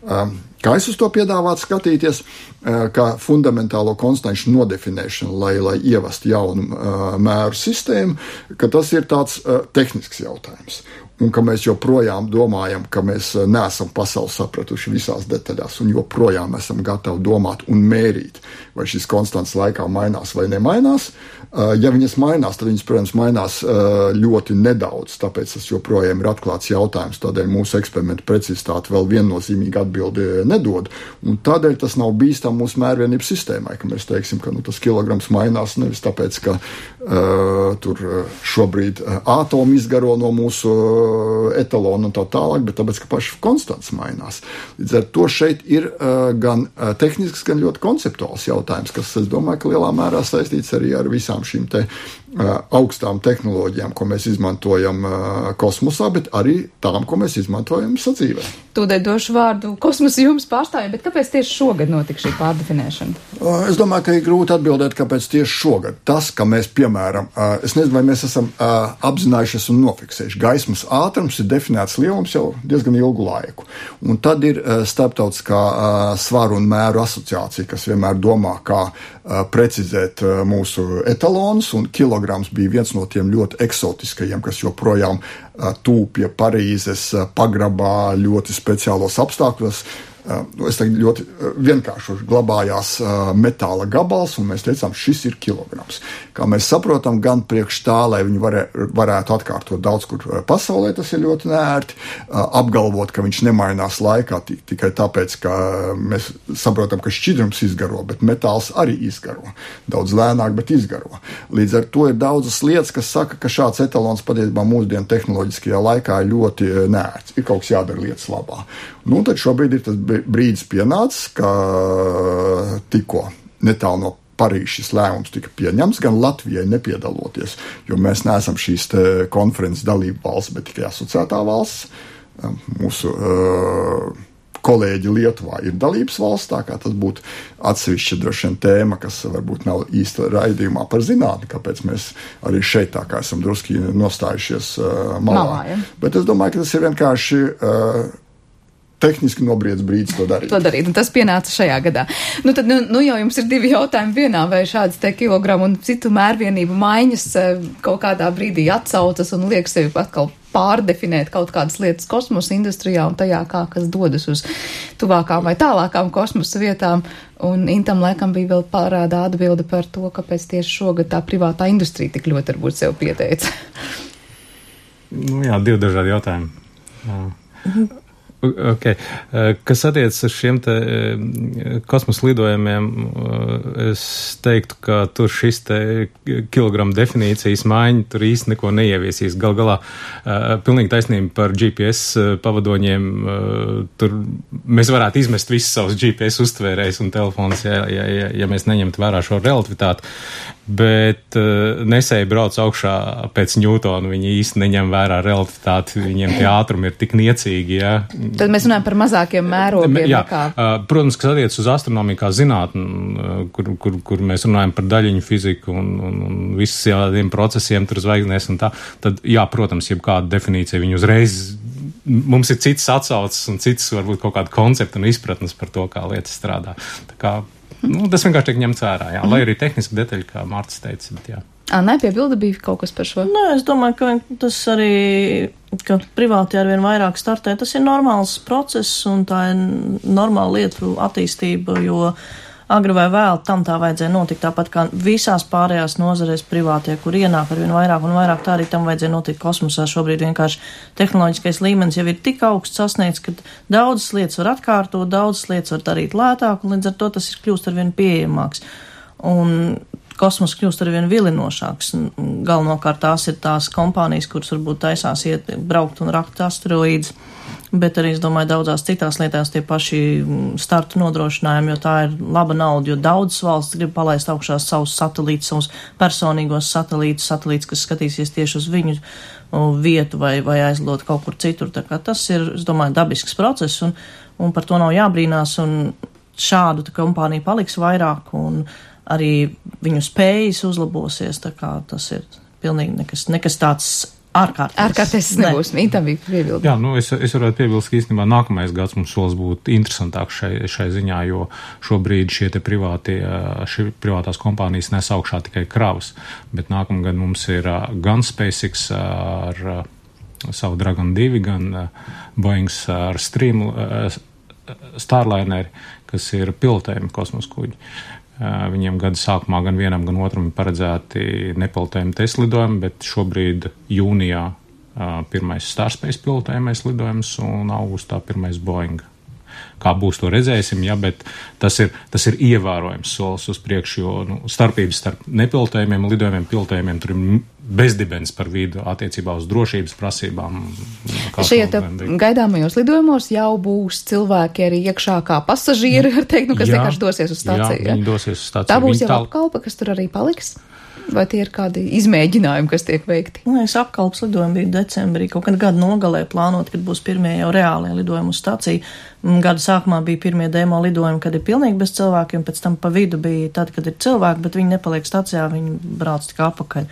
Kā es uz to piedāvātu skatīties, kā fundamentālo konstanšu nodefinēšanu, lai ievestu jaunu mēru sistēmu, ka tas ir tāds tehnisks jautājums. Un ka mēs joprojām domājam, ka mēs neesam pasauli sapratuši visās detaļās un joprojām esam gatavi domāt un mērīt, vai šis konstants laikā mainās vai nemainās. Ja viņas mainās, tad viņas, protams, mainās ļoti nedaudz, tāpēc tas joprojām ir atklāts jautājums, tādēļ mūsu eksperimentu precizitāte vēl viennozīmīgi atbildi nedod, un tādēļ tas nav bīstam mūsu mērvienības sistēmai, ka mēs teiksim, ka tas kilograms mainās nevis tāpēc, ka tur šobrīd ātomi izgaro no mūsu etalonu un tā tālāk, bet tāpēc, ka paši konstants mainās. Līdz ar to šeit ir gan tehnisks, gan ļoti konceptuāls jautājums, kas, es domāju, ka lielā mērā saistīts arī ar visām šīm te augstām tehnoloģijām, ko mēs izmantojam kosmosā, bet arī tām, ko mēs izmantojam sadzīvē. Tūdēļ došu vārdu kosmosa jums pārstāvjiem, bet kāpēc tieši šogad notika šī pārdefinēšana? Es domāju, ka ir grūti atbildēt, kāpēc tieši šogad. Tas, ka mēs, piemēram, es nezinu, vai mēs esam apzinājušies un nofiksējuši. Gaismas ātrums ir definēts lielums jau diezgan ilgu laiku. Un tad ir starptautiskā svaru un mēru asociācija, kas vienmēr domā, kā precizēt mūsu etalonus, un kilograms bija viens no tiem ļoti eksotiskajiem, kas joprojām tūp pie Parīzes pagrabā ļoti speciālos apstākļos. Es tagad ļoti vienkārši glabājās metāla gabals, un mēs teicām, šis ir kilograms. Kā mēs saprotam, gan priekš tā, lai viņi varētu atkārtot daudz kur pasaulē, tas ir ļoti neērti. Apgalvot, ka viņš nemainās laikā tikai tāpēc, ka mēs saprotam, ka šķidrums izgaro, bet metāls arī izgaro. Daudz lēnāk, bet izgaro. Līdz ar to ir daudzas lietas, kas saka, ka šāds etalons patiesībā mūsdienu tehnoloģiskajā laikā ir ļoti neērts. Ir kaut kas jādara lietas labā. Nu, tad šobrīd ir tas brīdis pienācis, ka tikko netālu no Parīzes šis lēmums tika pieņemts, gan Latvijai nepiedaloties, jo mēs neesam šīs konferences dalība valsts, bet tikai asociētā valsts. Mūsu kolēģi Lietuvā ir dalības valsts, tā kā tas būtu atsevišķa droši vien tēma, kas varbūt nav īsta raidījumā par zinātni, kāpēc mēs arī šeit tā kā esam druski nostājušies malā. Ja. Bet es domāju, ka tas ir vienkārši tehniski nobriedz brīdis to darīt. Un tas pienāca šajā gadā. Tad jau jums ir divi jautājumi vienā, vai šādas te kilogramu un citu mērvienību maiņas kaut kādā brīdī atsaucas un liek sevi atkal pārdefinēt kaut kādas lietas kosmosa industrijā un tajā, kas dodas uz tuvākām vai tālākām kosmosa vietām. Un Intam laikam bija vēl parādā atbilde par to, kāpēc tieši šogad tā privātā industrija tik ļoti varbūt sev pieteica. Jā, divi dažādi jautājumi. Jā. Okay. Kas attiecas uz šiem te kosmosa lidojumiem, es teiktu, ka tur šis te kilogramu definīcijas maiņa tur īsti neko neieviesīs. Gal galā pilnīgi taisnība par GPS pavadoņiem. Tur mēs varētu izmest visus savus GPS uztvērējus un telefonus, ja mēs neņemtu vērā šo relativitāti. Bet nesēji brauc augšā pēc Ņūtona, viņi īsti neņem vērā relativitāti, viņiem tie ātrumi ir tik niecīgi, jā. Tad mēs runājam par mazākiem mērogiem. Jā, protams, kas attiec uz astronomiju kā zinātni, kur mēs runājam par daļiņu fiziku un visiem procesiem tur zvaigznēs un tā, tad, jā, protams, jebkāda definīcija viņu uzreiz, mums ir cits atsauces un cits varbūt kaut kāda koncepta un izpratnes par to, kā lietas strādā. Tā kā tas vienkārši tiek ņemts vērā, jā. Lai arī tehniski detaļi, kā Mārcis teica, bet jā. Nē, piebilde bija kaut kas par šo? Nē, es domāju, ka tas arī, ka privāti arvien vairāk startē, tas ir normāls process un tā ir normāla lietu attīstība, jo agri vai vēl tam tā vajadzēja notikt, tāpat kā visās pārējās nozarēs privātie, kur ienāk arvien vairāk un vairāk, tā arī tam vajadzēja notikt kosmosā. Šobrīd vienkārši tehnoloģiskais līmenis jau ir tik augsts sasniegts, ka daudzas lietas var atkārtot, daudzas lietas var darīt lētāk, un līdz ar to tas ir kļūst arvien pieejamāks. Un kosmos kļūst arvien vilinošāks. Galvenokārt tās ir tās kompānijas, kuras varbūt taisās iet braukt un rakt asteroīdus, bet arī, es domāju, daudzās citās lietās tie paši startu nodrošinājumi, jo tā ir laba nauda, jo daudzas valsts grib palaist augšā savus satelītus, savus personīgos satelītus, kas skatīsies tieši uz viņu vietu vai aizlot kaut kur citur. Tā kā tas ir, es domāju, dabisks process un par to nav jābrīnās, un šādu kompāniju paliks vairāk un arī viņu spējas uzlabosies, tā kā tas ir pilnīgi nekas tāds Ārkārtēs nebūs. Tam bija piebildi. Jā, es varētu piebilst, ka īstenībā nākamais gads mums solis būt interesantāk šai ziņā, jo šobrīd šie privātās kompānijas nes augšā tikai kravas, bet nākamgad mums ir gan SpaceX ar savu Dragon 2, gan Boeings ar Starlineri, kas ir pilotējumi kosmosa kuģi. Viņiem gada sākumā gan vienam, gan otram ir paredzēti nepilotējumi testa lidojumi, bet šobrīd jūnijā pirmais Starspace pilotējumais lidojums un augustā pirmais Boeing. Kā būs, to redzēsim, ja, bet tas ir ievērojams solis uz priekšu, jo starpības starp nepilotējumiem un lidojumiem, pilotējumiem tur ir bezdibens par vidu attiecībā uz drošības prasībām. Šajā gaidāmajos lidojumos jau būs cilvēki arī iekšā kā pasažieri, var teikt, kas vienkārši dosies uz stāciju. Jā, viņi dosies uz stāciju. Tā būs jau apkalpa, kas tur arī paliks? Vai tie ir kādi izmēģinājumi, kas tiek veikti? Apkalpas lidojumi bija decembrī, kaut kad gada nogalē plānot, kad būs pirmie jau reālie lidojumi uz stāciju. Gada sākumā bija pirmie demo lidojumi, kad ir pilnīgi bez cilvēkiem, pēc tam pa vidu bija tad, kad ir cilvēki, bet viņi nepaliek stācijā, viņi brauc tikai apakaļ.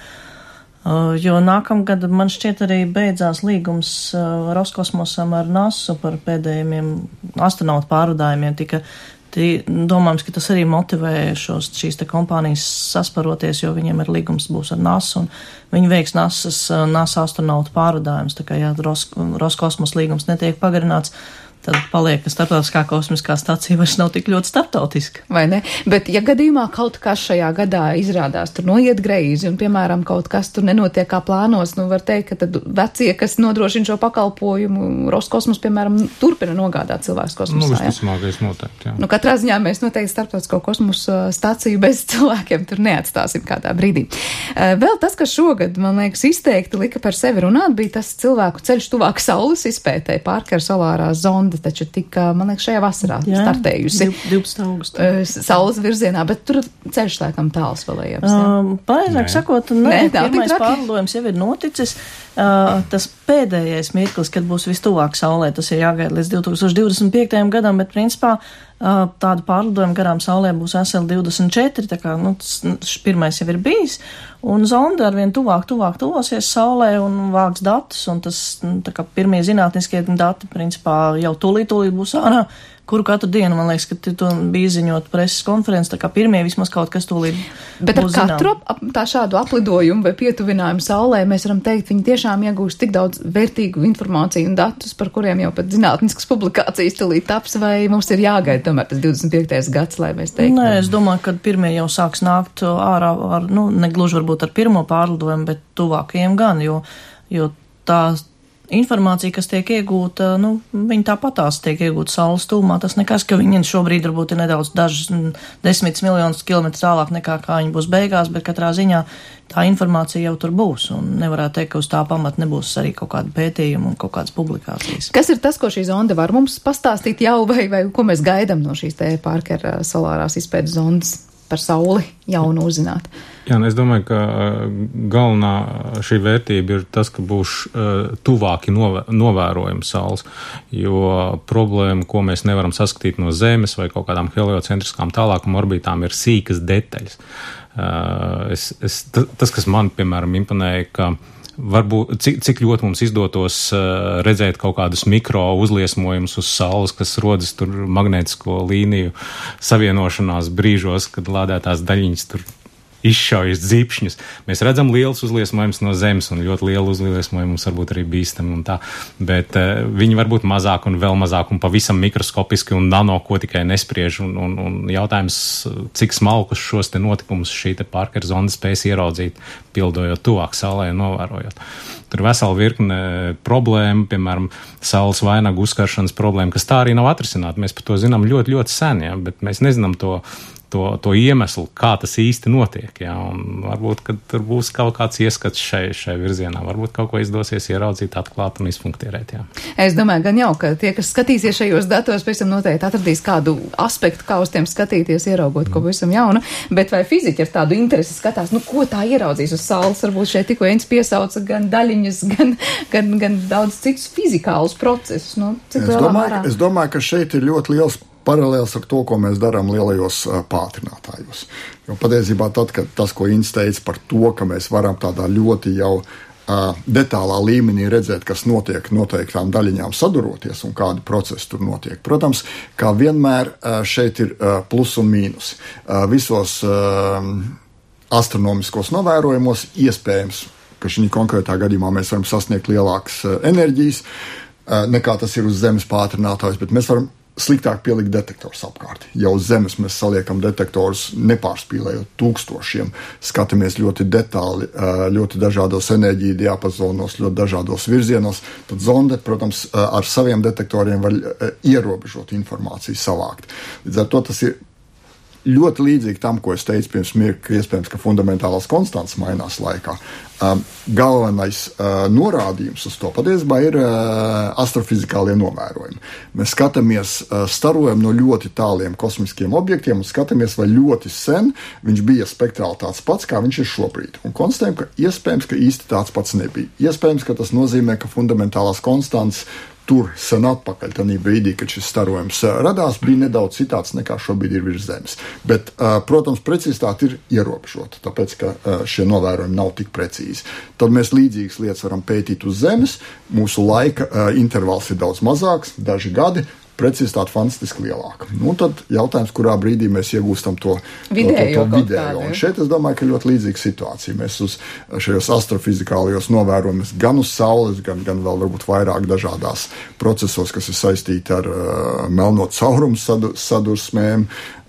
Jo nākamgad man šķiet arī beidzās līgums Roskosmosam ar NASA par pēdējiem astronautu pārvadājumiem, domājams, ka tas arī motivē šīs te kompānijas sasparoties, jo viņiem ir līgums būs ar NASA un viņi veiks NASA astronautu pārvadājumus, tā kā ja Roskosmos līgums netiek pagarināts, tad paliek, ka starptautiskā kosmiskā stacija vairs nav tik ļoti starptautiska. Vai ne? Bet ja gadījumā kaut kas šajā gadā izrādās tur noiet greizi un, piemēram, kaut kas tur nenotiek kā plānos, var teikt, ka tad vecie, kas nodrošina šo pakalpojumu, Roskosmos, piemēram, turpina nogādāt cilvēkus kosmosā. Visticamākais noteikti, jā. Katrā ziņā mēs noteikti starptautisko kosmosa staciju bez cilvēkiem tur neatstāsim kādā brīdī. Vēl tas, kas šogad, man liekas, izteikti lika par sevi runāt, bija tas cilvēku ceļš tuvāk Saules izpētē, Parker solārā zonda, taču tika, man liekas, šajā vasarā startējusi. 12. augustā. Saules virzienā, bet tur ceļš laikam tāls vēl ejams. Pareizāk sakot, pirmais pārlidojums jau ir noticis. Tas pēdējais mirklis, kad būs vistuvāk Saulē, tas ir jāgaida līdz 2025. gadam, bet principā tādu pārlidojumu garām Saulē būs SL-24, tā kā, pirmais jau ir bijis, un zonda arvien tuvāk tuvosies Saulē un vāks datus, un tas, tā kā pirmie zinātniskie dati, principā, jau tūlīt būs ārā, kuru katru dienu, man liekas, ka to bija izziņot preses konferences, tā kā pirmie vismaz kaut kas tūlīt bet būs zinām. Bet ar katru tā šādu aplidojumu vai pietuvinājumu Saulē mēs varam teikt, viņi tiešām iegūst tik daudz vērtīgu informāciju un datus, par kuriem jau pat zinātniskas publikācijas tūlīt taps, vai mums ir jāgaida tomēr tas 25. gads, lai mēs teiktu? Nē, es domāju, ka pirmie jau sāks nākt ārā ar, negluži varbūt ar pirmo pārlidojumu, bet tuvākajiem gan, jo tā informācija, kas tiek iegūta, viņi tāpatās tiek iegūta Saules tūmā. Tas nekas, ka viņi šobrīd varbūt ir nedaudz dažs 10 miljonus kilometru tālāk nekā kā viņi būs beigās, bet katrā ziņā tā informācija jau tur būs. Un nevarētu teikt, ka uz tā pamata nebūs arī kaut kāda pētījuma un kaut kādas publikācijas. Kas ir tas, ko šī zonda var mums pastāstīt jau, vai ko mēs gaidām no šīs te Parker solārās izpētes zondas par Sauli jaunu uzzināt? Jā, es domāju, ka galvenā šī vērtība ir tas, ka būs tuvāki novērojumi Saules, jo problēma, ko mēs nevaram saskatīt no Zemes vai kaut kādām heliocentriskām tālākam orbītām, ir sīkas detaļas. Tas, kas man, piemēram, imponēja, ka varbūt cik ļoti mums izdotos redzēt kaut kādus mikro uzliesmojumus uz Saules, kas rodas tur magnētisko līniju savienošanās brīžos, kad lādētās daļiņas tur izšaujas dzīpšņus. Mēs redzam lielus uzliesmojumus no Zemes, un ļoti lielu uzliesmojumu mums varbūt arī bīstami un tā, bet viņi var būt mazāk un vēl mazāk un pavisam mikroskopiski un nano, ko tikai nespriež, un jautājums, cik smalkus šos te notikumus šī te Parker zonda spēs ieraudzīt, pildojot tuvāk Saulē un novērojot. Tur vesela virkne problēma, piemēram, Saules vainagu uzkaršanas problēma, kas tā arī nav atrisināta. Mēs par to zinām ļoti, ļoti sen, ja, bet mēs nezinām to iemeslu, kā tas īsti notiek, jā, un varbūt, ka tur būs kaut kāds ieskats šai virzienā, varbūt kaut ko izdosies ieraudzīt, atklāt un izpunktierēt, jā. Es domāju, gan jau, ka tie, kas skatīsies šajos datos, pēc tam noteikti atradīs kādu aspektu, kā uz tiem skatīties, ieraugot ko visam jaunu, bet vai fiziķi ar tādu interesi skatās, ko tā ieraudzīs uz Saules, varbūt šeit tikko viens piesauca gan daļiņas, gan daudz citus fizikālus procesus, cik lielā mērā? Es domāju, ka šeit ir ļoti liels paralēls ar to, ko mēs darām lielajos pātrinātājos. Jo patiesībā tad, kad tas, ko Inns teica par to, ka mēs varam tādā ļoti jau detālā līmenī redzēt, kas notiek noteiktām daļiņām saduroties un kādi procesi tur notiek. Protams, kā vienmēr šeit ir plus un mīnus. Visos astronomiskos novērojumos iespējams, ka šī konkrētā gadījumā mēs varam sasniegt lielākas enerģijas, nekā tas ir uz Zemes pātrinātājs, bet mēs varam sliktāk pielikt detektors apkārt. Ja uz Zemes mēs saliekam detektorus nepārspīlējot tūkstošiem, skatāmies ļoti detāli, ļoti dažādos enerģiju diapazonos, ļoti dažādos virzienos, tad zonde, protams, ar saviem detektoriem var ierobežot informāciju savākt. Līdz ar to tas ir ļoti līdzīgi tam, ko es teicu pirms mirkļa, ka iespējams, ka fundamentālās konstants mainās laikā. Galvenais norādījums uz to patiesībā ir astrofizikālie novērojumi. Mēs skatāmies starojumu no ļoti tāliem kosmiskiem objektiem un skatāmies, vai ļoti sen viņš bija spektrāli tāds pats, kā viņš ir šobrīd. Un konstatējam, ka iespējams, ka īsti tāds pats nebija. Iespējams, ka tas nozīmē, ka fundamentālās konstants tur sen atpakaļ, tādā brīdī, kad šis starojums radās, bija nedaudz citāds nekā šobrīd ir virs Zemes. Bet, protams, precizitāte ir ierobežota, tāpēc, ka šie novērojumi nav tik precīzi. Tad mēs līdzīgas lietas varam pētīt uz Zemes, mūsu laika intervals ir daudz mazāks, daži gadi, precizitāte fantastiski lielāka. Nu, tad jautājums, kurā brīdī mēs iegūstam to vidējo. Un šeit es domāju, ka ļoti līdzīga situācija. Mēs uz šajos astrofizikālajos novērojumus gan uz Saules, gan vēl varbūt vairāk dažādās procesos, kas ir saistīti ar melno caurumu sadursmēm,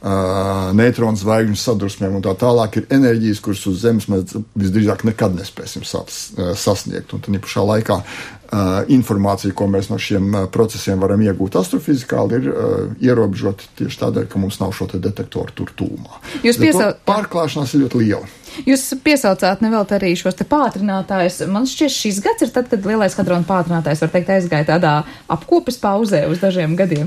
neitronu zvaigžņu sadursmēm un tā tālāk, ir enerģijas, kuras uz Zemes mēs visdrīzāk nekad nespēsim sasniegt. Un tad pašā laikā informācija, ko mēs no šiem procesiem varam iegūt astrofizikāli, ir ierobežota tieši tādēļ, ka mums nav šo te detektoru tur tūmā. Pārklāšanās ir ļoti liela. Jūs piesaucāt nevēlt arī šos te pātrinātājus. Man šķiet, šis gads ir tad, kad lielais hadrona pātrinātājs, var teikt, aizgāja tādā apkopes pauzē uz dažiem gadiem.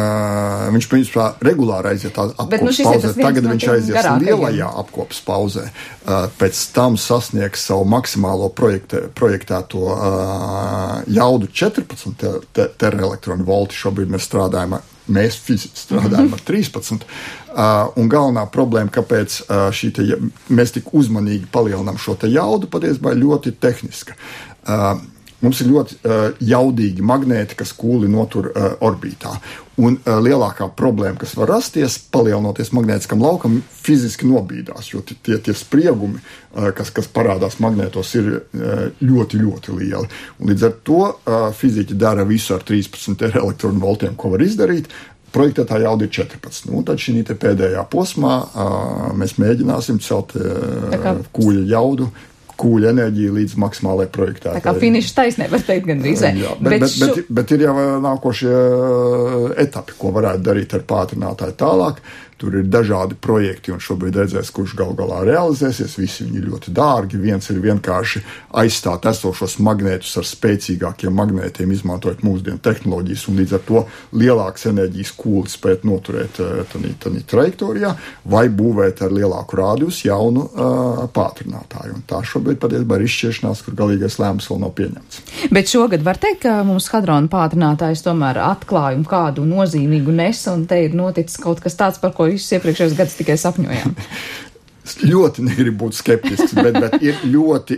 Viņš, principā, regulāri aiziet apkopes pauzē. Tagad viņš aizies lielajā apkopes pauzē. Pēc tam sasniegs savu maksimālo projektēto jaudu 14 teraelektronu volti. Šobrīd mēs strādājam Mēs fiziski strādājam ar 13. Un galvenā problēma, kāpēc mēs tik uzmanīgi palielinām šo te jaudu, patiesībā ļoti tehniska. Mums ir ļoti jaudīgi magnēti, kas kūli notur orbītā. Un lielākā problēma, kas var rasties, palielinoties magnētiskam laukam, fiziski nobīdās, jo tie spriegumi, kas parādās magnētos, ir ļoti, ļoti lieli. Un līdz ar to fiziķi dara visu ar 13 elektronu voltiem, ko var izdarīt. Projektētā jauda ir 14. Un tad šī pēdējā posmā mēs mēģināsim celt kūļa jaudu, kūļa enerģija līdz maksimālajai projektētāji. Tā kā finiša taisnē, var teikt, gandrīz. Bet ir jau nākošie etapi, ko varētu darīt ar pātrinātāju tālāk. Tur ir dažādi projekti, un šobrīd redzēs, kurš gal galā realizēsies. Visi viņi ir ļoti dārgi. Viens ir vienkārši aizstāt esošos magnētus ar spēcīgākiem magnētiem, izmantojot mūsdienu tehnoloģijas, un līdz ar to lielākas enerģijas kūli spēt noturēt tādā trajektorijā, vai būvēt ar lielāku rādījus jaunu pātrinātāju. Un tā šobrīd patiesībā ir izšķiršanās, kur galīgais lēmums vēl nav pieņemts. Bet šogad var teikt, ka mums hadrona pātrinātājs tomēr atklājumu kādu nozīmīgu nesa, un te ir noticis kaut kas tāds, par ko visus iepriekšējos gadus tikai sapņojām. Es ļoti negribu būt skeptisks, bet ir ļoti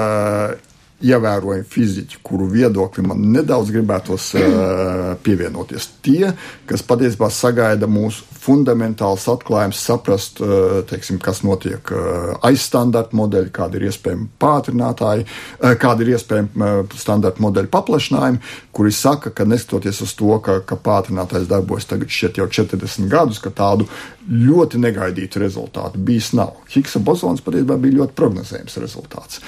ievērojami fiziķi, kuru viedokļi man nedaudz gribētos pievienoties. Tie, kas patiesībā sagaida mūsu fundamentāls atklājums, saprast, teiksim, kas notiek aiz standarta modeļa, kāda ir iespējama pātrinātāji, kāda ir iespējama standarta modeļa paplašinājumi, kuri saka, ka neskatoties uz to, ka pātrinātājs darbojas tagad šeit jau 40 gadus, ka tādu ļoti negaidītu rezultātu bijis nav. Higgsa bozons patiesībā bija ļoti prognozējams rezultāts.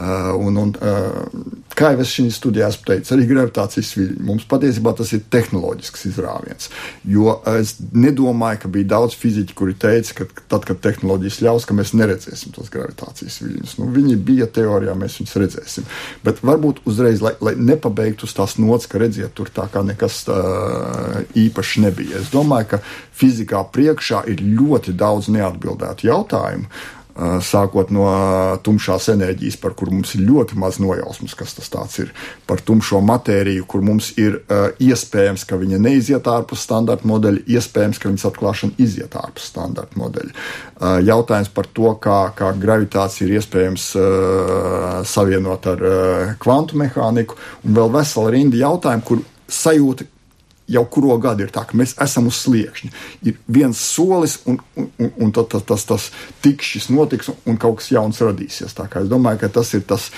Kā jau es šī studijā esmu teicis, arī gravitācijas viļņi. Mums patiesībā tas ir tehnoloģisks izrāviens, jo es nedomāju, ka bija daudz fiziķi, kuri teica, ka tad, kad tehnoloģijas ļaus, ka mēs neredzēsim tos gravitācijas viļņus. Viņi bija teorijā, mēs viņus redzēsim. Bet varbūt uzreiz, lai nepabeigtu uz tās nots, ka redziet, tur tā kā nekas īpaši nebija. Es domāju, ka fizikā priekšā ir ļoti daudz neatbildētu jautājumu, sākot no tumšās enerģijas, par kuru mums ir ļoti maz nojausmas, kas tas tāds ir, par tumšo matēriju, kur mums ir iespējams, ka viņa neiziet ārpus standarta modeļa, iespējams, ka viņas atklāšana iziet ārpus standarta modeļa. Jautājums par to, kā gravitācija ir iespējams savienot ar kvantu mehāniku, un vēl vesela rinda jautājumu, kur sajūta jau kuro gadu ir tā, ka mēs esam uz sliekšņa. Ir viens solis, un tad tas tikšķis notiks, un kaut kas jauns radīsies. Tā kā es domāju, ka tas ir tas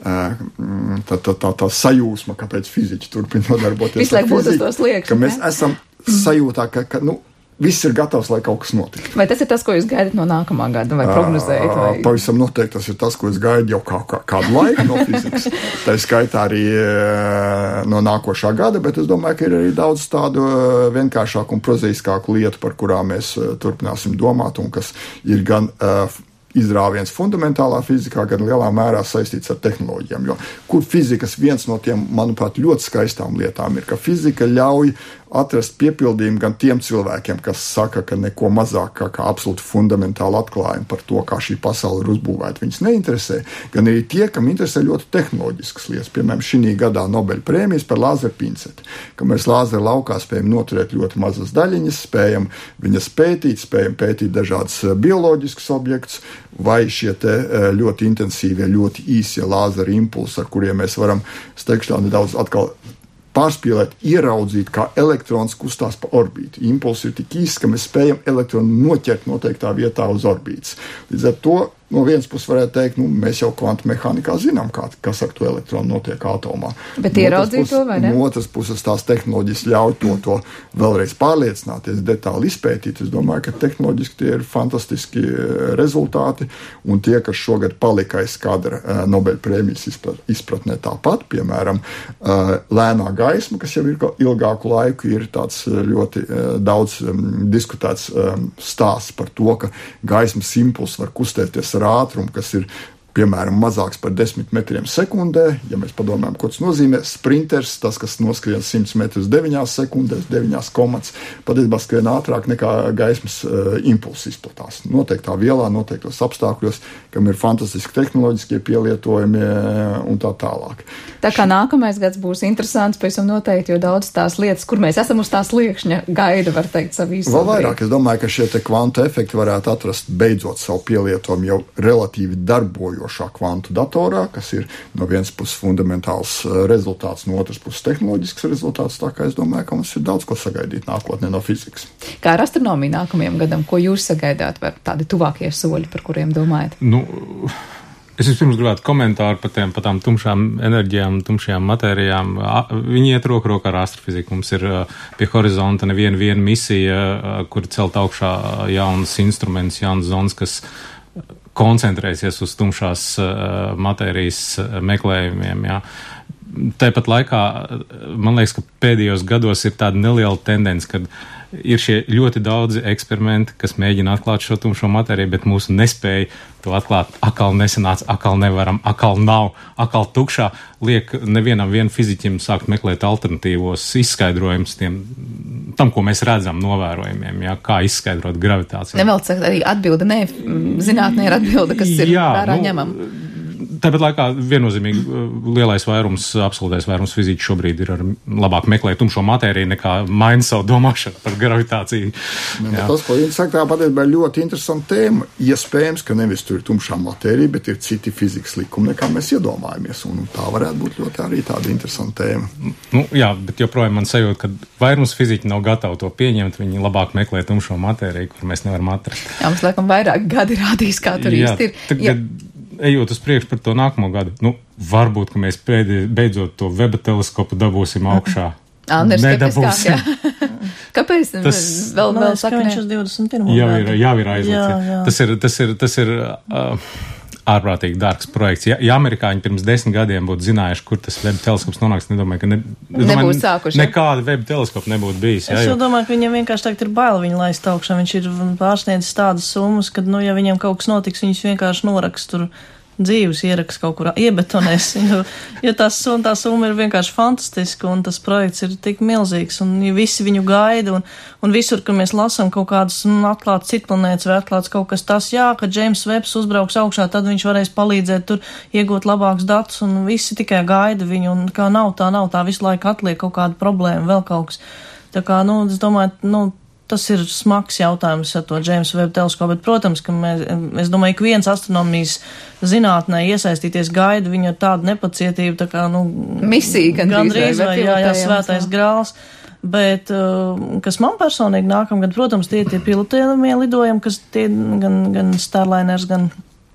tā sajūsma, kāpēc fiziķi turpina nodarboties ar fiziku, ka mēs esam sajūtā, ka viss ir gatavs, lai kaut kas notiktu. Vai tas ir tas, ko jūs gaidat no nākamā gada, vai prognozējat? Vai... Pavisam noteikti tas ir tas, ko es gaidu jau kādu laiku no fizikas. Tā skaitā arī no nākošā gada, bet es domāju, ka ir arī daudz tādu vienkāršāku un prozaiskāku lietu, par kurām mēs turpināsim domāt, un kas ir gan izrāviens fundamentālā fizikā, gan lielā mērā saistīts ar tehnoloģijām. Jo kur fizikas viens no tiem, manuprāt, ļoti skaistām lietām ir, ka fizika ļauj atrast piepildījumu gan tiem cilvēkiem, kas saka, ka neko mazāk kā absolūti fundamentāli atklājumi par to, kā šī pasaule ir uzbūvēta, viņus neinteresē, gan arī tie, kam interesē ļoti tehnoloģiskas lietas. Piemēram, šī gadā Nobeļa prēmijas par lāzeru pinceti, ka mēs lāzeru laukā spējam noturēt ļoti mazas daļiņas, spējam viņas pētīt, spējam pētīt dažādas bioloģiskas objektus, vai šie te ļoti intensīvie, ļoti īsie lāzeru impulsi, ar kuriem mēs varam steigšā nedaudz atkal pārspīlēt, ieraudzīt, kā elektrons kustās pa orbīti. Impulsi ir tik īsts, ka mēs spējam elektronu noķert noteiktā vietā uz orbītas. Līdz ar to no vienas puses varētu teikt, mēs jau kvantu mehānikā zinām, kas ar to elektronu notiek atomā. Bet ieraudzīt to, vai ne? No otras puses tās tehnoloģijas ļauj to vēlreiz pārliecināties, detāli izpētīt. Es domāju, ka tehnoloģiski tie ir fantastiski rezultāti, un tie, kas šogad palika aiz kadra Nobeļa prēmijas izpratnē tāpat, piemēram, lēnā gaisma, kas jau ir ilgāku laiku, ir tāds ļoti daudz diskutēts stāsts par to, ka gaismas impulss var kustēties ar ātrumu, kas ir, piemēram, mazāks par 10 metriem sekundē. Ja mēs padomājam, ko tas nozīmē, sprinters, tas, kas noskrien 100 metrus 9 sekundēs, 9 komats, patiesībā skrien ātrāk nekā gaismas impulss izplatās. Noteiktā vielā, noteiktos apstākļos, kam ir fantastiski tehnoloģiskie pielietojumi un tā tālāk. Tā kā nākamais gads būs interesants, pavisam noteikti, jo daudz tās lietas, kur mēs esam uz tās liekšņa, gaida, var teikt, savu īstu. Vēl vairāk, es domāju, ka šie te kvantu efekti varētu atrast beidzot savu pielietojumu jau relatīvi darbojošā kvantu datorā, kas ir no vienas puses fundamentāls rezultāts, no otras puses tehnoloģisks rezultāts, tā kā es domāju, ka mums ir daudz ko sagaidīt nākotnē no fizikas. Kā ar astronomiju nākamajam gadam, ko jūs sagaidāt, vai tādi tuvākie soļi, par kuriem domājat? Es vispirms gribētu komentāru par tām tumšām enerģijām, tumšajām matērijām. Viņi iet roku rokā ar astrofiziku. Mums ir pie horizonta neviena misija, kur celt augšā jaunas instruments, jaunas zonas, kas koncentrēsies uz tumšās matērijas meklējumiem. Jā. Tāpat laikā, man liekas, ka pēdējos gados ir tāda neliela tendence, kad ir šie ļoti daudzi eksperimenti, kas mēģina atklāt šo tumšo matēriju, bet mūsu nespēja to atklāt. Akal nesanāca, akal nevaram, akal nav, akal tukšā. Liek nevienam fiziķim sākt meklēt alternatīvos izskaidrojumus tam, ko mēs redzam novērojumiem, jā, kā izskaidrot gravitāciju. Nevēl cakt arī atbilde, ne, zinātnē ir atbilde, kas ir vērā ņemam. Tāpat laikā viennozīmīgi lielais vairums, absolūtais vairums fiziķu šobrīd ir labāk meklēt tumšo matēriju nekā maina savu domāšanu par gravitāciju. Tas, ko viņi saka, tā patiesībā ir ļoti interesanta tēma. Iespējams, ka nevis tur ir tumšā matērija, bet ir citi fizikas likumi, nekā mēs iedomājamies. Un tā varētu būt ļoti arī tāda interesanta tēma. Jā, bet joprojām man sajūta, ka vairums fiziķi nav gatavi to pieņemt. Viņi labāk meklē tumšo matēriju, kur mēs nevaram atrast. Jā, mums laikam vairāk gadi rādīs, kā tur īsti ir. Ejot uz priekšu par to nākamo gadu, varbūt, ka mēs beidzot to Veba teleskopu dabūsim augšā. Nedabūsim. Kāpēc? Tas vēl saka, viņš uz 21. Jau ir aizliegts. Tas ir ārprātīgi dārgs projekts. Ja amerikāņi pirms 10 gadiem būtu zinājuši, kur tas Veba teleskops nonāks, nedomāju, ka nebūtu sākuši. Nekāda Veba teleskopa nebūtu bijis. Es jau domāju, ka viņam vienkārši tagad ir bail viņu laist augšā. Viņš ir pārsniedzis tādas summas, ka, ja viņam kaut kas notiks, viņus vienkārši noraks tur dzīves ieraksts kaut kur iebetonēs, jo tā summa ir vienkārši fantastiska un tas projekts ir tik milzīgs un ja visi viņu gaida un visur, kad mēs lasām kaut kādas atklātas citplanētas vai atklāts kaut kas tas, ka Džeims Vebs uzbrauks augšā, tad viņš varēs palīdzēt tur iegūt labākus datus un visi tikai gaida viņu un kā nav, tā visu laiku atliek kaut kāda problēma, vēl kaut kas. Tā kā, es domāju, tas ir smags jautājums ar to Džeims Veba teleskopu, bet, protams, ka es domāju, ka viens astronomijas zinātnē iesaistīties gaida viņu ar tādu nepacietību, tā kā, misija gandrīz vai svētais grāls. Bet, kas man personīgi nākamgad, protams, tie pilotējumie lidojumi, kas tie gan Starliners, gan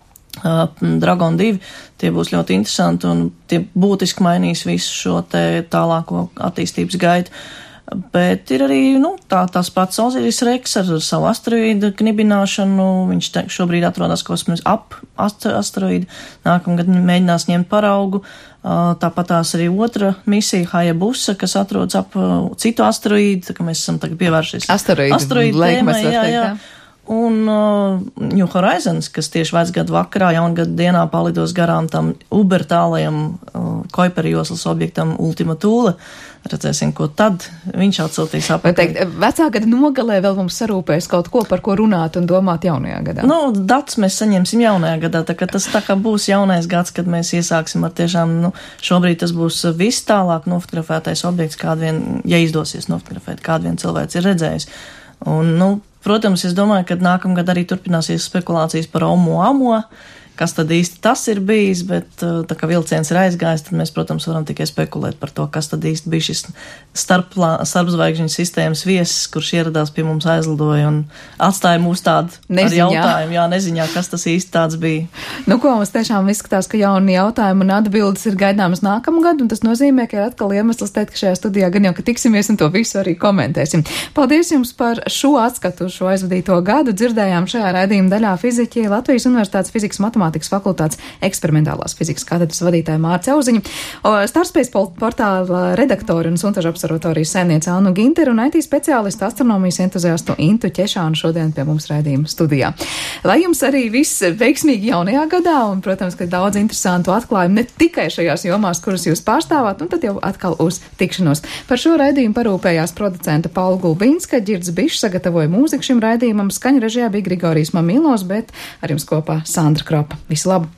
Dragon 2, tie būs ļoti interesanti un tie būtiski mainīs visu šo te tālāko attīstības gaitu. Bet ir arī, tās pats Osiris Rex ar savu asteroīdu knibināšanu, viņš šobrīd atrodas kosmos ap asteroīdu, nākamgad mēģinās ņemt paraugu, tāpat tās arī otra misija Hayabusa, kas atrodas ap citu asteroīdu, tā kā mēs esam tagad pievēršies asteroīdu tēmai, jā. Un New Horizons, kas tieši vecgadu vakarā, jaungadu dienā palidos garām tam uber tālajam Kuipera joslas objektam Ultima Thule. Redzēsim, ko tad viņš atsūtīs apakaļ. Vecā gada nogalē vēl mums sarūpēs kaut ko, par ko runāt un domāt jaunajā gadā. Datus mēs saņemsim jaunajā gadā, tā kā tas tā kā būs jaunais gads, kad mēs iesāksim ar tiešām, šobrīd tas būs viss tālāk nofotografētais objekts, ja izdosies nofotografēt, kādu vien cilvēks ir redzējis. Un, protams, es domāju, ka nākamgad arī turpināsies spekulācijas par Oumuamua, kas tad īsti tas ir bijis, bet tā kā vilciens ir aizgājis, tad mēs, protams, varam tikai spekulēt par to, kas tad īsti bija šis starpzvaigžņu sistēmas viesis, kurš ieradās pie mums aizlidoja un atstāja mūs tādu ar jautājumu, neziņā, kas tas īsti tāds bija. Ko mums tiešām izskatās, ka jauni jautājumi un atbildes ir gaidāmas nākamgad, un tas nozīmē, ka ir atkal iemesls teikt, ka šajā studijā gan jau, ka tiksimies un to visu arī komentēsim. Paldies jums par šo atskatu, šo aizvadīto gadu. Dzirdējām šajā raidījuma daļā fiziķi Latvijas Universitātes fizikas matemātikas fakultātes eksperimentālās fizikas katedras vadītāja Mārce Auziņa, Starspace portāla redaktori un Suntažu observatorijas saimniece Annu Ginteru un IT speciālistu astronomijas entuziastu Intu Ķešānu šodien pie mums raidījuma studijā. Lai jums arī viss veiksmīgi jaunajā gadā un, protams, ka daudz interesantu atklājumu ne tikai šajās jomās, kuras jūs pārstāvāt, un tad jau atkal uz tikšanos. Par šo raidījumu parūpējās producenta Paula Gulbinska, Ģirds Bišs sagatavoja mūziku šim raidījumam, skaņu režijā bija Grigorijs Mamilos, bet ar jums kopā Sandra Kropa. Visu labu!